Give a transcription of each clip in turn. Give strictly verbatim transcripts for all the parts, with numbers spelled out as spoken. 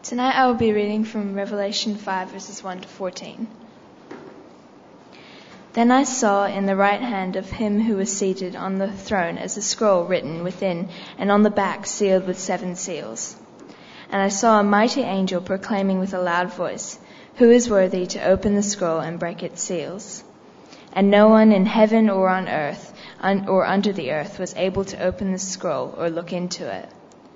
Tonight I will be reading from Revelation five, verses one to fourteen. Then I saw in the right hand of him who was seated on the throne as a scroll written within, and on the back sealed with seven seals. And I saw a mighty angel proclaiming with a loud voice, "Who is worthy to open the scroll and break its seals?" And no one in heaven or on earth un- or under the earth was able to open the scroll or look into it.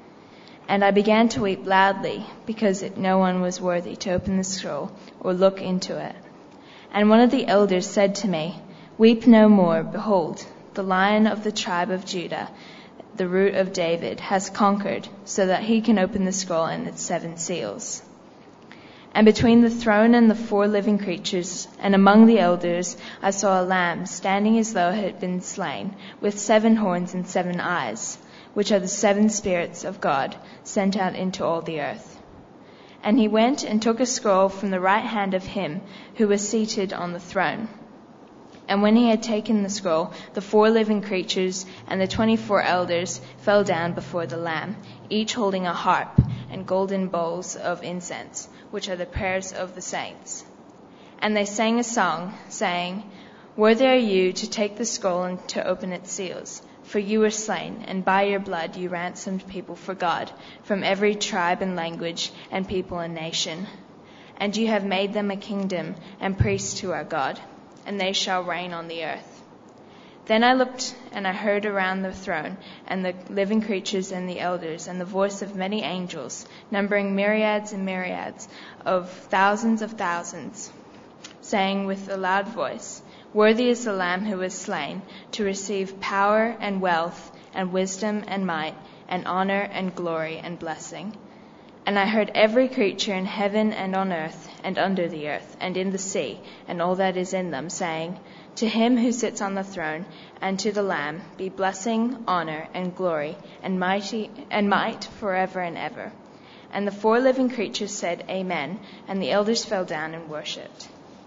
And I began to weep loudly, because it, no one was worthy to open the scroll or look into it. And one of the elders said to me, "Weep no more. Behold, the Lion of the tribe of Judah, the Root of David, has conquered, so that he can open the scroll and its seven seals." And between the throne and the four living creatures, and among the elders, I saw a lamb standing as though it had been slain, with seven horns and seven eyes, which are the seven spirits of God sent out into all the earth. And he went and took a scroll from the right hand of him who was seated on the throne. And when he had taken the scroll, the four living creatures and the twenty-four elders fell down before the Lamb, each holding a harp and golden bowls of incense, which are the prayers of the saints. And they sang a song, saying, "Worthy are you to take the scroll and to open its seals. For you were slain, and by your blood you ransomed people for God, from every tribe and language and people and nation. And you have made them a kingdom and priests to our God, and they shall reign on the earth." Then I looked, and I heard around the throne, and the living creatures and the elders, and the voice of many angels, numbering myriads and myriads of thousands of thousands, saying with a loud voice, "Worthy is the Lamb who was slain to receive power and wealth and wisdom and might and honor and glory and blessing." And I heard every creature in heaven and on earth and under the earth and in the sea and all that is in them, saying, "To him who sits on the throne and to the Lamb be blessing, honor, and glory and mighty and might forever and ever." And the four living creatures said, "Amen," and the elders fell down and worshipped.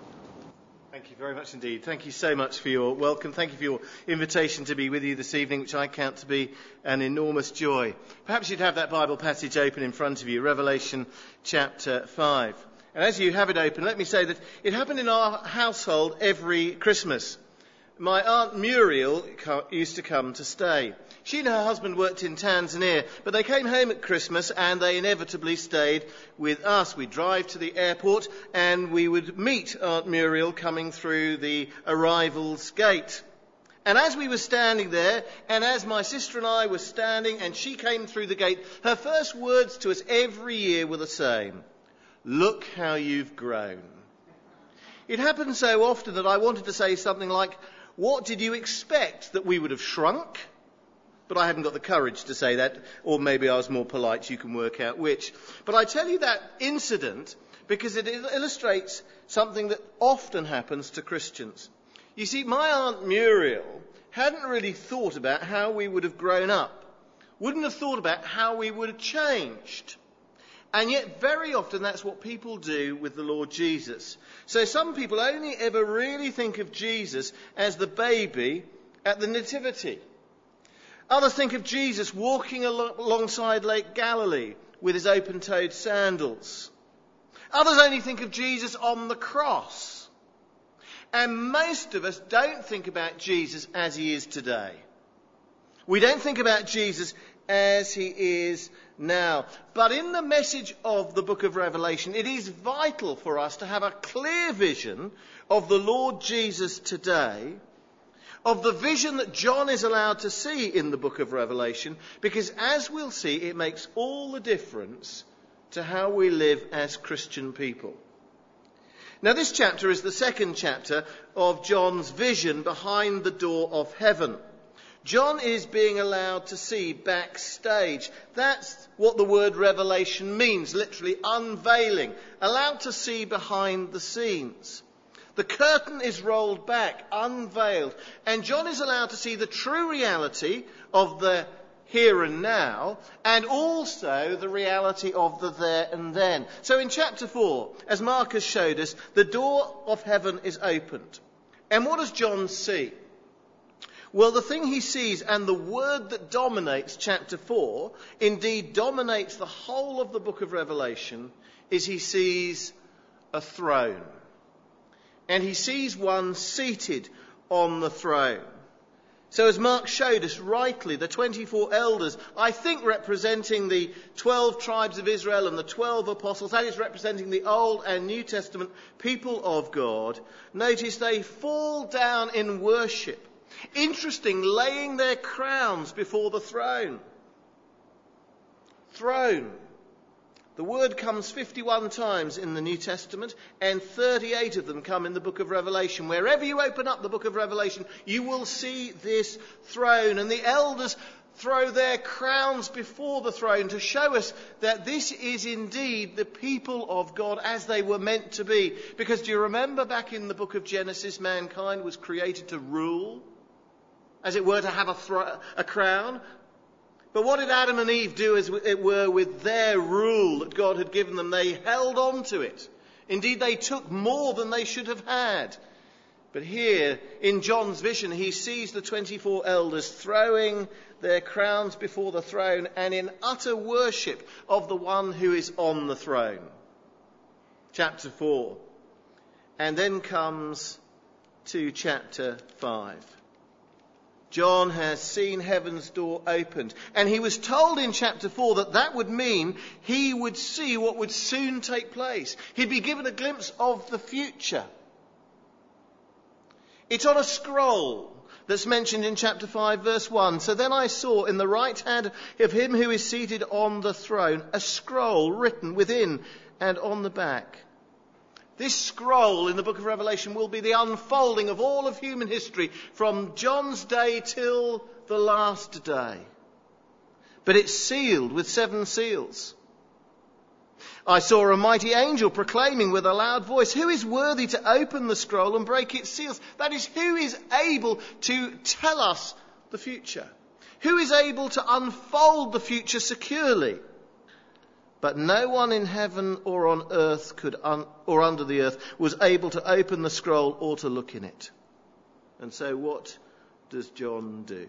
Thank you very much indeed. Thank you so much for your welcome. Thank you for your invitation to be with you this evening, which I count to be an enormous joy. Perhaps you'd have that Bible passage open in front of you, Revelation chapter five. And as you have it open, let me say that it happened in our household every Christmas. My Aunt Muriel used to come to stay. She and her husband worked in Tanzania, but they came home at Christmas and they inevitably stayed with us. We'd drive to the airport and we would meet Aunt Muriel coming through the arrivals gate. And as we were standing there, and as my sister and I were standing and she came through the gate, her first words to us every year were the same: "Look how you've grown." It happened so often that I wanted to say something like, "What did you expect, that we would have shrunk?" But I hadn't got the courage to say that, or maybe I was more polite, you can work out which. But I tell you that incident because it illustrates something that often happens to Christians. You see, my Aunt Muriel hadn't really thought about how we would have grown up, wouldn't have thought about how we would have changed. And yet very often that's what people do with the Lord Jesus. So some people only ever really think of Jesus as the baby at the Nativity. Others think of Jesus walking al- alongside Lake Galilee with his open-toed sandals. Others only think of Jesus on the cross. And most of us don't think about Jesus as he is today. We don't think about Jesus as he is now. But in the message of the book of Revelation, it is vital for us to have a clear vision of the Lord Jesus today, of the vision that John is allowed to see in the book of Revelation, because as we'll see, it makes all the difference to how we live as Christian people. Now, this chapter is the second chapter of John's vision behind the door of heaven. John is being allowed to see backstage. That's what the word revelation means, literally unveiling, allowed to see behind the scenes. The curtain is rolled back, unveiled, and John is allowed to see the true reality of the here and now, and also the reality of the there and then. So in chapter four, as Marcus showed us, the door of heaven is opened. And what does John see? Well, the thing he sees, and the word that dominates chapter four, indeed dominates the whole of the book of Revelation, is he sees a throne. And he sees one seated on the throne. So as Mark showed us rightly, the twenty-four elders, I think representing the twelve tribes of Israel and the twelve apostles, that is representing the Old and New Testament people of God, notice they fall down in worship. Interesting, laying their crowns before the throne. Throne. The word comes fifty-one times in the New Testament, and thirty-eight of them come in the book of Revelation. Wherever you open up the book of Revelation, you will see this throne. And the elders throw their crowns before the throne to show us that this is indeed the people of God as they were meant to be. Because do you remember back in the book of Genesis, mankind was created to rule, as it were, to have a, thro- a crown. But what did Adam and Eve do, as it were, with their rule that God had given them? They held on to it. Indeed, they took more than they should have had. But here, in John's vision, he sees the twenty-four elders throwing their crowns before the throne and in utter worship of the one who is on the throne. Chapter four. And then comes to chapter five. John has seen heaven's door opened. And he was told in chapter four that that would mean he would see what would soon take place. He'd be given a glimpse of the future. It's on a scroll that's mentioned in chapter five, verse one. So then I saw in the right hand of him who is seated on the throne a scroll written within and on the back. This scroll in the book of Revelation will be the unfolding of all of human history from John's day till the last day. But it's sealed with seven seals. I saw a mighty angel proclaiming with a loud voice, "Who is worthy to open the scroll and break its seals?" That is, who is able to tell us the future? Who is able to unfold the future securely? But no one in heaven or on earth could, un- or under the earth, was able to open the scroll or to look in it. And so what does John do?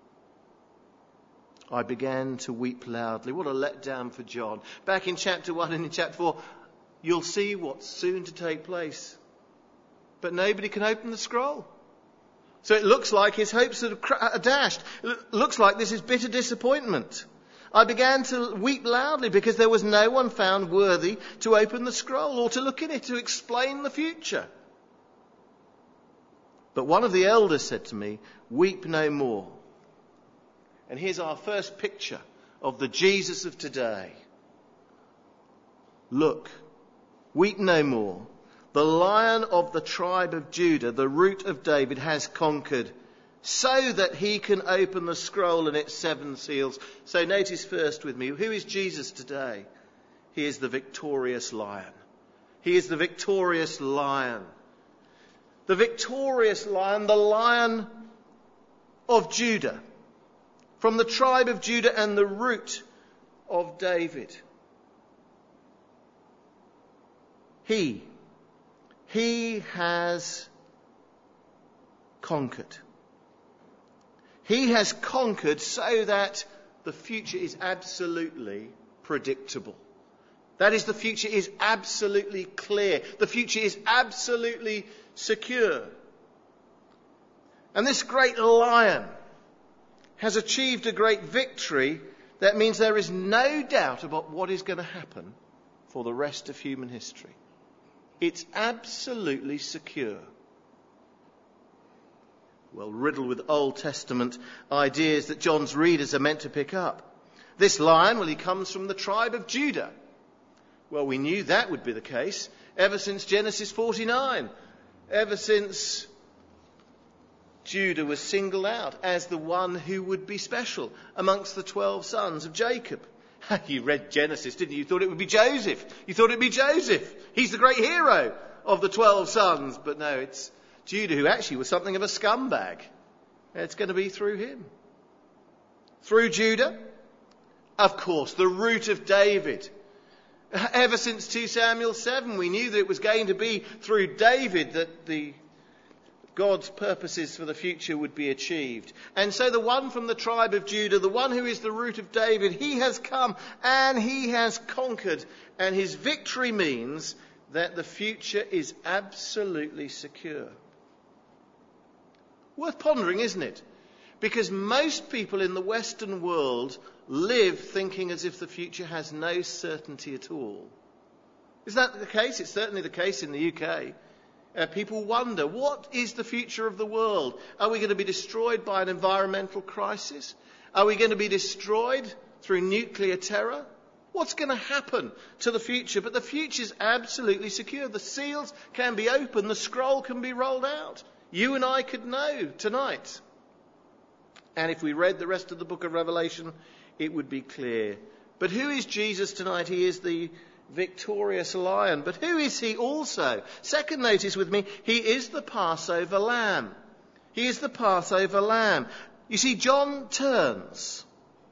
I began to weep loudly. What a letdown for John. Back in chapter one and in chapter four, you'll see what's soon to take place. But nobody can open the scroll. So it looks like his hopes are dashed. It looks like this is bitter disappointment. I began to weep loudly because there was no one found worthy to open the scroll or to look in it, to explain the future. But one of the elders said to me, "Weep no more." And here's our first picture of the Jesus of today. Look, weep no more. The Lion of the tribe of Judah, the Root of David, has conquered, so that he can open the scroll and its seven seals. So notice first with me, who is Jesus today? He is the victorious Lion. He is the victorious Lion. The victorious Lion, the Lion of Judah. From the tribe of Judah and the Root of David. He, he has conquered. He has conquered so that the future is absolutely predictable. That is, the future is absolutely clear. The future is absolutely secure. And this great Lion has achieved a great victory. That means there is no doubt about what is going to happen for the rest of human history. It's absolutely secure. Well, riddled with Old Testament ideas that John's readers are meant to pick up. This Lion, well, he comes from the tribe of Judah. Well, we knew that would be the case ever since Genesis forty-nine. Ever since Judah was singled out as the one who would be special amongst the twelve sons of Jacob. You read Genesis, didn't you? You thought it would be Joseph. You thought it would be Joseph. He's the great hero of the twelve sons. But no, it's Judah, who actually was something of a scumbag. It's going to be through him. Through Judah, of course, the Root of David. Ever since two Samuel seven, we knew that it was going to be through David that the God's purposes for the future would be achieved. And so the one from the tribe of Judah, the one who is the root of David, he has come and he has conquered. And his victory means that the future is absolutely secure. Worth pondering, isn't it? Because most people in the Western world live thinking as if the future has no certainty at all. Is that the case? It's certainly the case in the U K. Uh, people wonder, what is the future of the world? Are we going to be destroyed by an environmental crisis? Are we going to be destroyed through nuclear terror? What's going to happen to the future? But the future is absolutely secure. The seals can be opened. The scroll can be rolled out. You and I could know tonight. And if we read the rest of the book of Revelation, it would be clear. But who is Jesus tonight? He is the victorious lion. But who is he also? Second notice with me, he is the Passover lamb. He is the Passover lamb. You see, John turns.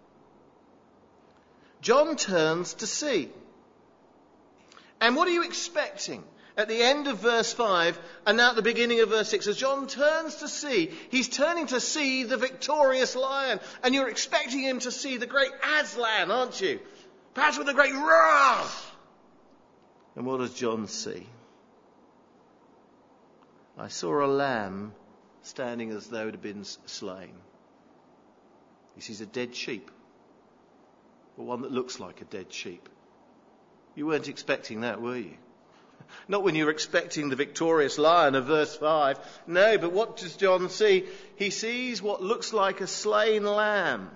John turns to see. And what are you expecting? At the end of verse five and now at the beginning of verse six, as John turns to see, he's turning to see the victorious lion. And you're expecting him to see the great Aslan, aren't you? Perhaps with a great roar. And what does John see? I saw a lamb standing as though it had been slain. He sees a dead sheep, or one that looks like a dead sheep. You weren't expecting that, were you? Not when you were expecting the victorious lion of verse five. No, but what does John see? He sees what looks like a slain lamb.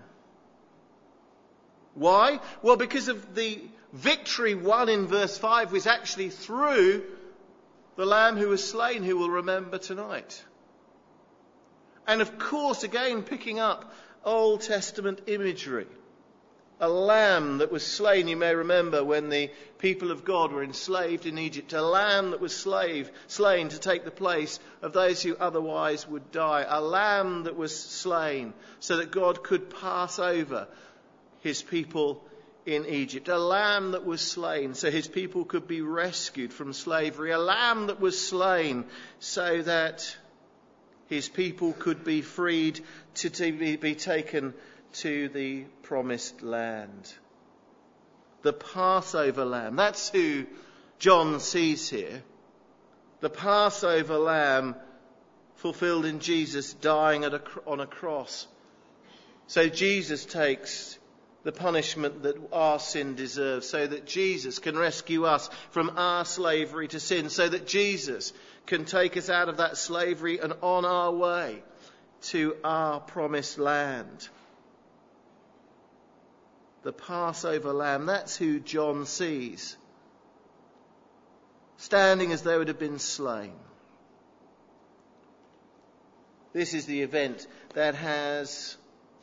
Why? Well, because of the victory won in verse five was actually through the lamb who was slain, who we'll remember tonight. And of course, again, picking up Old Testament imagery. A lamb that was slain, you may remember, when the people of God were enslaved in Egypt. A lamb that was slave, slain to take the place of those who otherwise would die. A lamb that was slain so that God could pass over his people in Egypt. A lamb that was slain so his people could be rescued from slavery. A lamb that was slain so that his people could be freed to, to be, be taken to the promised land. The Passover lamb. That's who John sees here. The Passover lamb fulfilled in Jesus dying at a, on a cross. So Jesus takes the punishment that our sin deserves, so that Jesus can rescue us from our slavery to sin, so that Jesus can take us out of that slavery and on our way to our promised land. The Passover lamb, that's who John sees, standing as though it had been slain. This is the event that has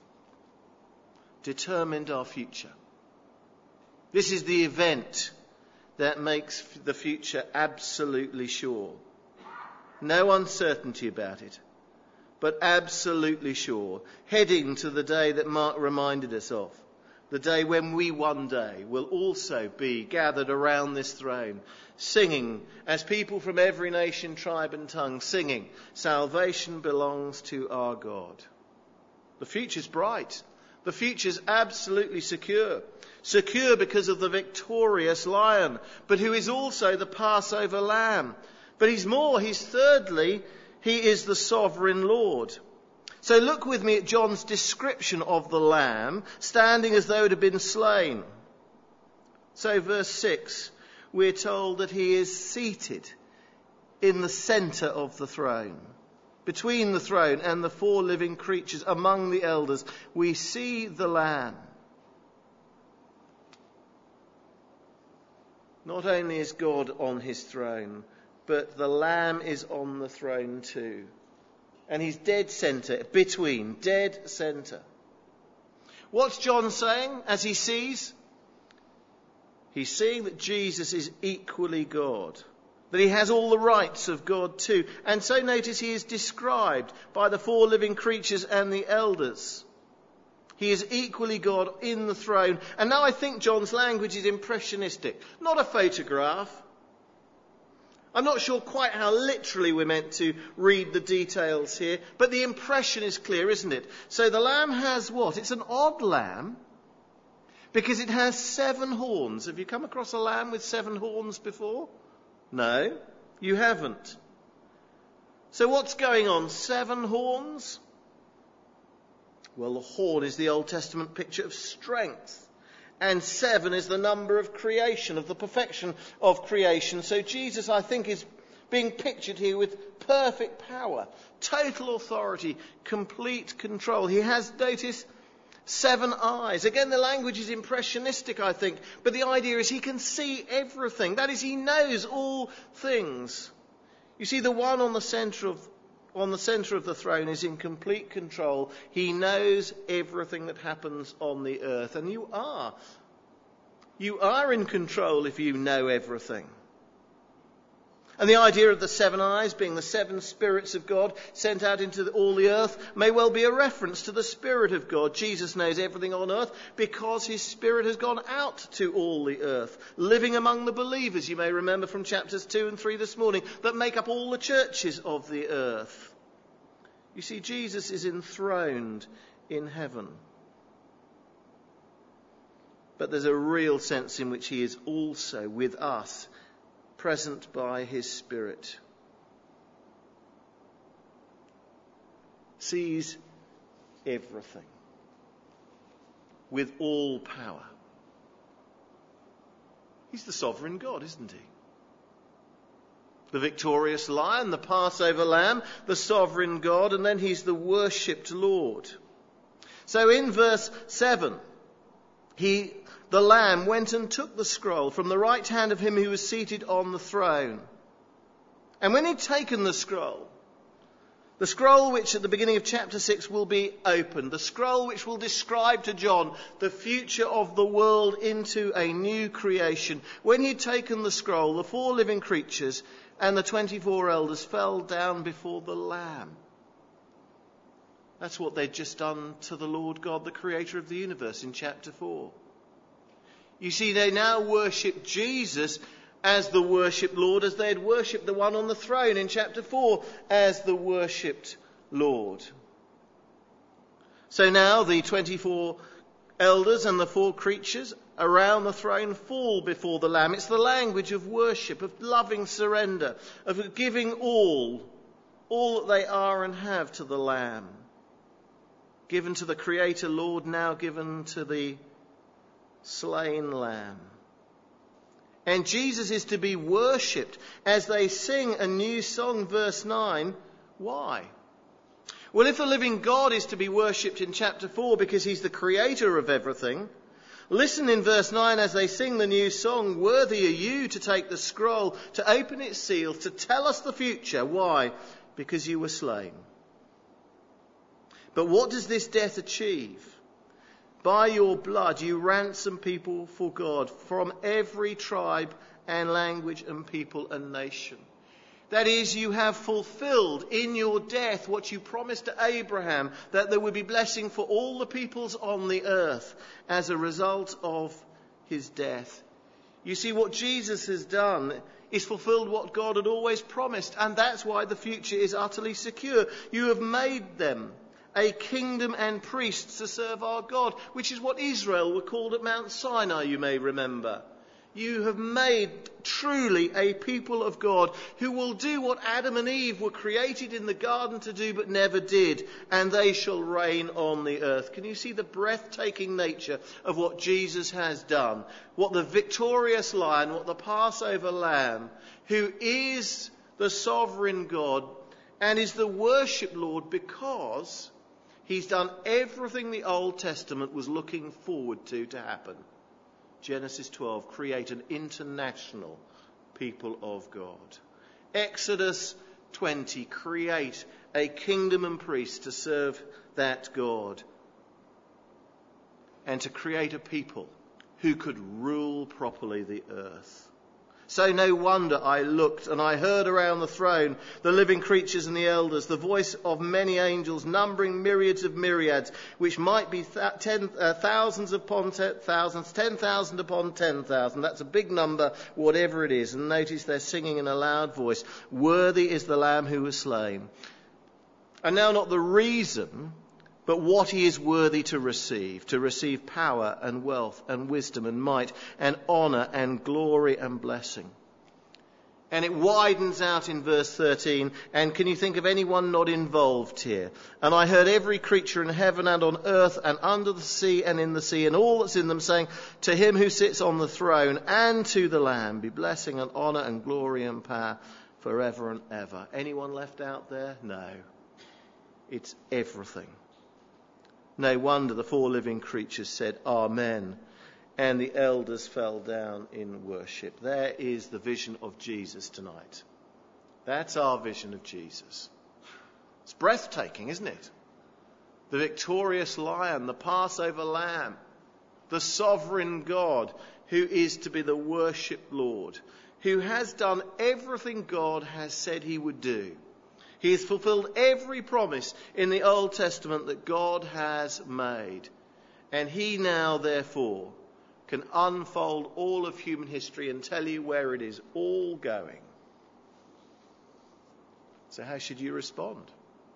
determined our future. This is the event that makes the future absolutely sure. No uncertainty about it, but absolutely sure. Heading to the day that Mark reminded us of. The day when we one day will also be gathered around this throne, singing, as people from every nation, tribe and tongue, singing, salvation belongs to our God. The future's bright. The future's absolutely secure. Secure because of the victorious lion, but who is also the Passover lamb. But he's more, he's thirdly, he is the sovereign Lord. So look with me at John's description of the lamb, standing as though it had been slain. So verse six, we're told that he is seated in the centre of the throne. Between the throne and the four living creatures among the elders, we see the lamb. Not only is God on his throne, but the lamb is on the throne too. And he's dead centre, between, dead centre. What's John saying as he sees? He's seeing that Jesus is equally God. That he has all the rights of God too. And so notice he is described by the four living creatures and the elders. He is equally God in the throne. And now I think John's language is impressionistic. Not a photograph. I'm not sure quite how literally we're meant to read the details here, but the impression is clear, isn't it? So the lamb has what? It's an odd lamb because it has seven horns. Have you come across a lamb with seven horns before? No, you haven't. So what's going on? Seven horns? Well, the horn is the Old Testament picture of strength. And seven is the number of creation, of the perfection of creation. So Jesus, I think, is being pictured here with perfect power, total authority, complete control. He has, notice, seven eyes. Again, the language is impressionistic, I think. But the idea is he can see everything. That is, he knows all things. You see, the one on the centre of on the centre of the throne is in complete control. He knows everything that happens on the earth. And you are. You are in control if you know everything. And the idea of the seven eyes being the seven spirits of God sent out into all the earth may well be a reference to the Spirit of God. Jesus knows everything on earth because his Spirit has gone out to all the earth, living among the believers, you may remember from chapters two and three this morning, that make up all the churches of the earth. You see, Jesus is enthroned in heaven. But there's a real sense in which he is also with us, present by his Spirit. Sees everything with all power. He's the sovereign God, isn't he? The victorious lion, the Passover lamb, the sovereign God, and then he's the worshipped Lord. So in verse seven, he, the Lamb, went and took the scroll from the right hand of him who was seated on the throne. And when he'd taken the scroll, the scroll which at the beginning of chapter six will be opened, the scroll which will describe to John the future of the world into a new creation. When he'd taken the scroll, the four living creatures and the twenty-four elders fell down before the Lamb. That's what they'd just done to the Lord God, the creator of the universe, in chapter four. You see, they now worship Jesus as the worshipped Lord, as they had worshipped the one on the throne in chapter four as the worshipped Lord. So now the twenty-four elders and the four creatures around the throne fall before the Lamb. It's the language of worship, of loving surrender, of giving all, all that they are and have to the Lamb. Given to the Creator Lord, now given to the slain Lamb. And Jesus is to be worshipped as they sing a new song, verse nine. Why? Well, if the living God is to be worshipped in chapter four because he's the creator of everything, listen in verse nine as they sing the new song. Worthy are you to take the scroll, to open its seals, to tell us the future. Why? Because you were slain. But what does this death achieve? By your blood you ransom people for God from every tribe and language and people and nation. That is, you have fulfilled in your death what you promised to Abraham, that there would be blessing for all the peoples on the earth as a result of his death. You see, what Jesus has done is fulfilled what God had always promised, and that's why the future is utterly secure. You have made them a kingdom and priests to serve our God, which is what Israel were called at Mount Sinai, you may remember. You have made truly a people of God who will do what Adam and Eve were created in the garden to do but never did, and they shall reign on the earth. Can you see the breathtaking nature of what Jesus has done? What the victorious lion, what the Passover lamb, who is the sovereign God and is the worship Lord because he's done everything the Old Testament was looking forward to to happen. Genesis twelve, create an international people of God. Exodus twenty, create a kingdom and priests to serve that God. And to create a people who could rule properly the earth. So no wonder I looked, and I heard around the throne the living creatures and the elders, the voice of many angels, numbering myriads of myriads, which might be th- ten, uh, thousands upon ten thousands, ten thousand upon ten thousand. That's a big number, whatever it is. And notice they're singing in a loud voice, "Worthy is the Lamb who was slain." And now not the reason, but what he is worthy to receive, to receive power and wealth and wisdom and might and honour and glory and blessing. And it widens out in verse thirteen, and can you think of anyone not involved here? "And I heard every creature in heaven and on earth and under the sea and in the sea and all that's in them saying, to him who sits on the throne and to the Lamb be blessing and honour and glory and power forever and ever." Anyone left out there? No. It's everything. No wonder the four living creatures said, "Amen," and the elders fell down in worship. There is the vision of Jesus tonight. That's our vision of Jesus. It's breathtaking, isn't it? The victorious Lion, the Passover Lamb, the sovereign God who is to be the worshipped Lord, who has done everything God has said he would do. He has fulfilled every promise in the Old Testament that God has made. And he now, therefore, can unfold all of human history and tell you where it is all going. So how should you respond?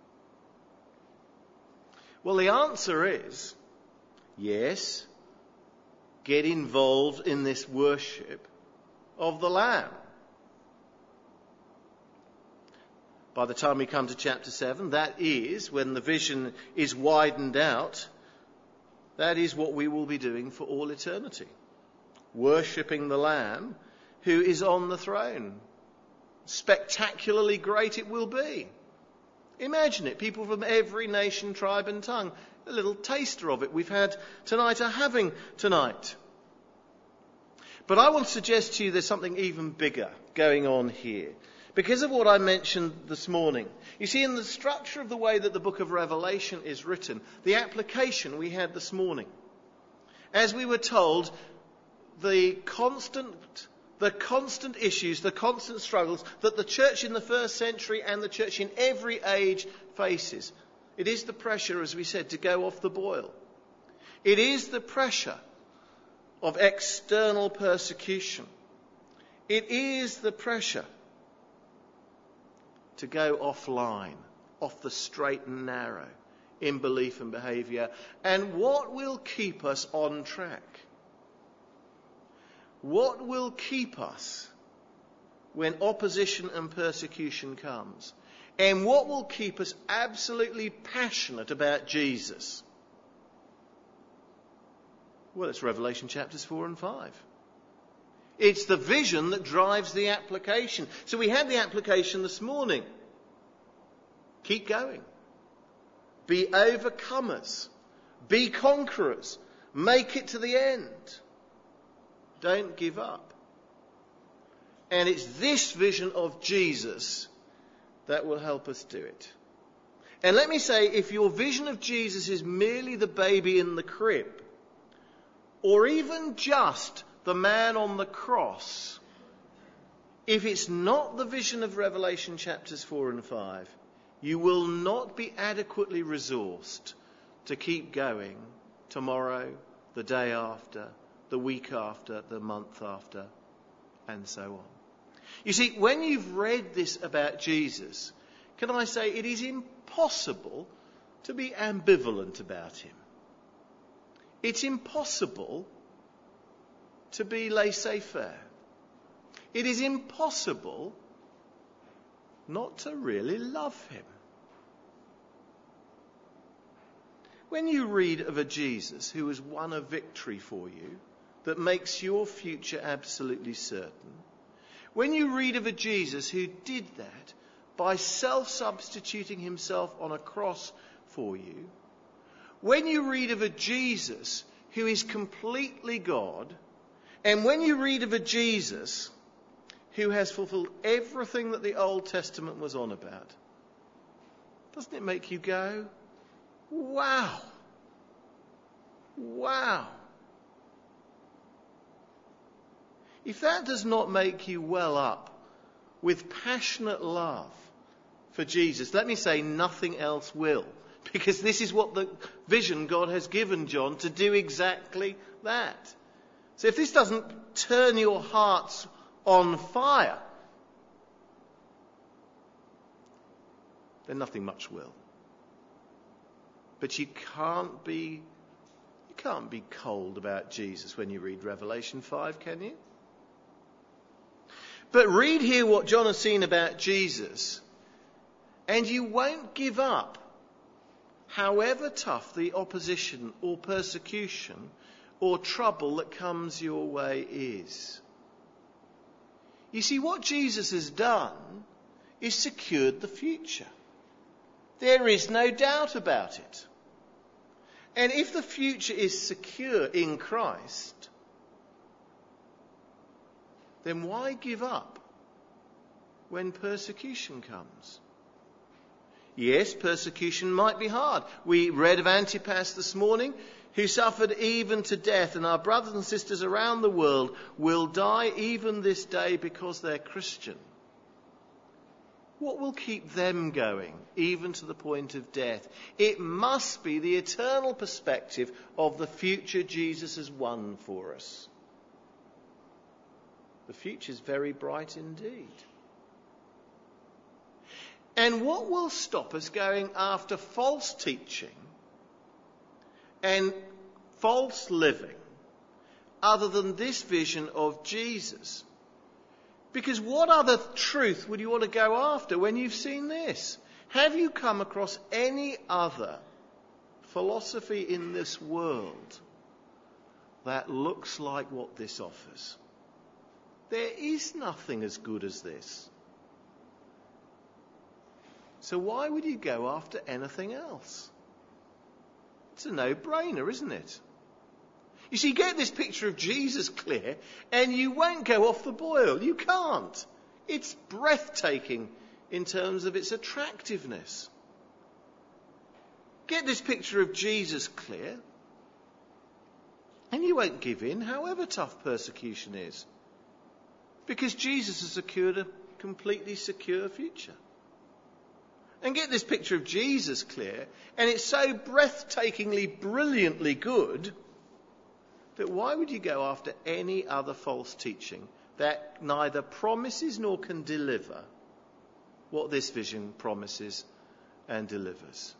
Well, the answer is, yes, get involved in this worship of the Lamb. By the time we come to chapter seven, that is, when the vision is widened out, that is what we will be doing for all eternity. Worshipping the Lamb who is on the throne. Spectacularly great it will be. Imagine it, people from every nation, tribe and tongue. A little taster of it we've had tonight, are having tonight. But I want to suggest to you there's something even bigger going on here, because of what I mentioned this morning. You see, in the structure of the way that the book of Revelation is written, the application we had this morning, as we were told, the constant, the constant issues, the constant struggles that the church in the first century and the church in every age faces. It is the pressure, as we said, to go off the boil. It is the pressure of external persecution. It is the pressure to go offline, off the straight and narrow, in belief and behaviour. And what will keep us on track? What will keep us when opposition and persecution comes? And what will keep us absolutely passionate about Jesus? Well, it's Revelation chapters four and five. It's the vision that drives the application. So we had the application this morning. Keep going. Be overcomers. Be conquerors. Make it to the end. Don't give up. And it's this vision of Jesus that will help us do it. And let me say, if your vision of Jesus is merely the baby in the crib, or even just the man on the cross, if it's not the vision of Revelation chapters four and five, you will not be adequately resourced to keep going tomorrow, the day after, the week after, the month after, and so on. You see, when you've read this about Jesus, can I say it is impossible to be ambivalent about him. It's impossible to be laissez-faire. It is impossible not to really love him. When you read of a Jesus who has won a victory for you that makes your future absolutely certain, when you read of a Jesus who did that by self-substituting himself on a cross for you, when you read of a Jesus who is completely God, and when you read of a Jesus who has fulfilled everything that the Old Testament was on about, doesn't it make you go, wow, wow. if that does not make you well up with passionate love for Jesus, let me say nothing else will. Because this is what the vision God has given John, to do exactly that. So if this doesn't turn your hearts on fire, then nothing much will. But you can't be you can't be cold about Jesus when you read Revelation five, can you? But read here what John has seen about Jesus, and you won't give up, however tough the opposition or persecution or trouble that comes your way is. You see, what Jesus has done is secured the future. There is no doubt about it. And if the future is secure in Christ, then why give up when persecution comes? Yes, persecution might be hard. We read of Antipas this morning, who suffered even to death, and our brothers and sisters around the world will die even this day because they're Christian. What will keep them going, even to the point of death? It must be the eternal perspective of the future Jesus has won for us. The future is very bright indeed. And what will stop us going after false teaching and false living other than this vision of Jesus? Because what other truth would you want to go after when you've seen this? Have you come across any other philosophy in this world that looks like what this offers? There is nothing as good as this. So why would you go after anything else? It's a no-brainer, isn't it? You see, get this picture of Jesus clear and you won't go off the boil. You can't. It's breathtaking in terms of its attractiveness. Get this picture of Jesus clear and you won't give in, however tough persecution is. Because Jesus has secured a completely secure future. And get this picture of Jesus clear, and it's so breathtakingly, brilliantly good that why would you go after any other false teaching that neither promises nor can deliver what this vision promises and delivers?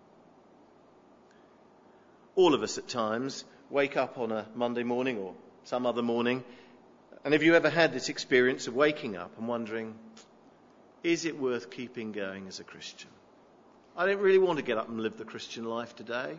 All of us at times wake up on a Monday morning or some other morning, and have you ever had this experience of waking up and wondering, is it worth keeping going as a Christian? I don't really want to get up and live the Christian life today.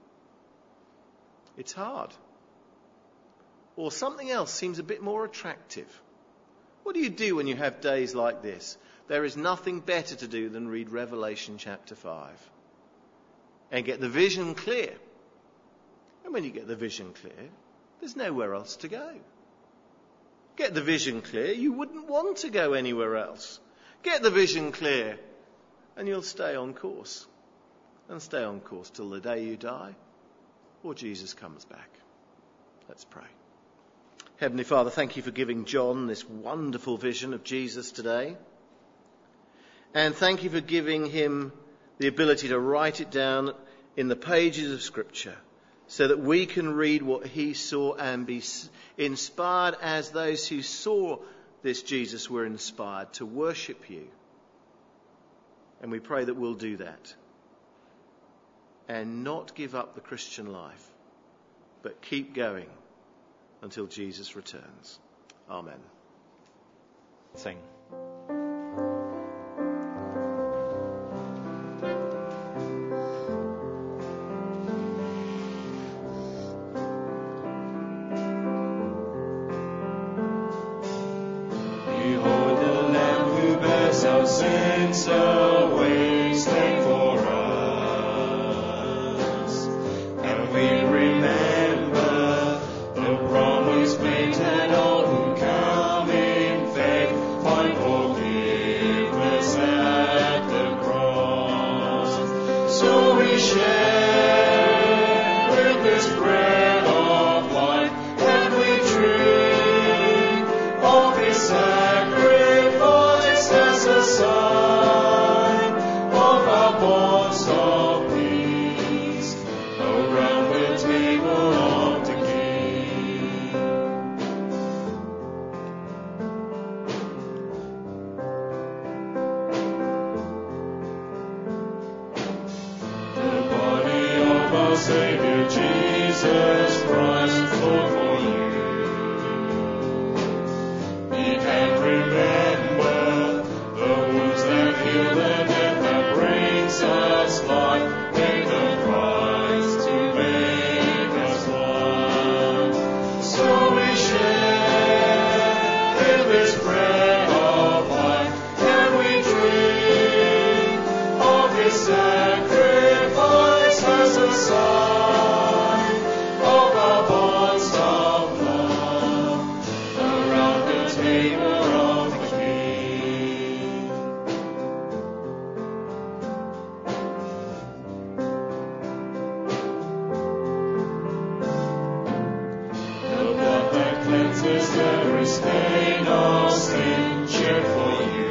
It's hard. Or something else seems a bit more attractive. What do you do when you have days like this? There is nothing better to do than read Revelation chapter five and get the vision clear. And when you get the vision clear, there's nowhere else to go. Get the vision clear, you wouldn't want to go anywhere else. Get the vision clear and you'll stay on course. And stay on course till the day you die or Jesus comes back. Let's pray. Heavenly Father, thank you for giving John this wonderful vision of Jesus today. And thank you for giving him the ability to write it down in the pages of Scripture so that we can read what he saw and be inspired as those who saw this Jesus were inspired to worship you. And we pray that we'll do that and not give up the Christian life, but keep going until Jesus returns. Amen. Sing. Share with this bread of life, and we drink sign of our bonds of peace around the table of the King. The body of our Savior Jesus Christ flowed for you. Eat and remember the wounds that heal, the death that brings us life, paid the price to make us one. So we share in this bread of life, and we drink of His sacrifice as a sign of our bonds of love around the table of the King. The blood that cleanses every stain of sin shed for you.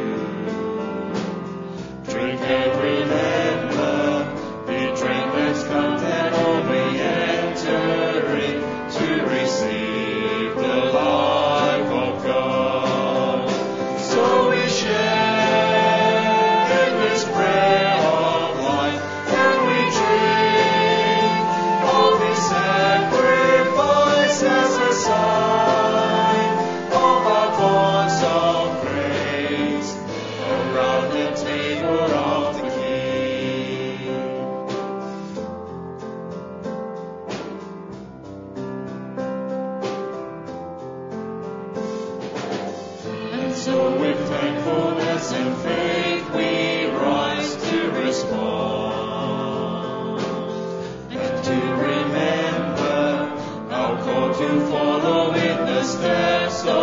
Drink and remember the drink that's come that only entering to receive the life of God. So we share in this bread of life, and we drink of His sacrifice as a sign of our bonds of grace around the table of the King. And so with thankfulness and faith we rise to respond and to remember our call to follow in the steps of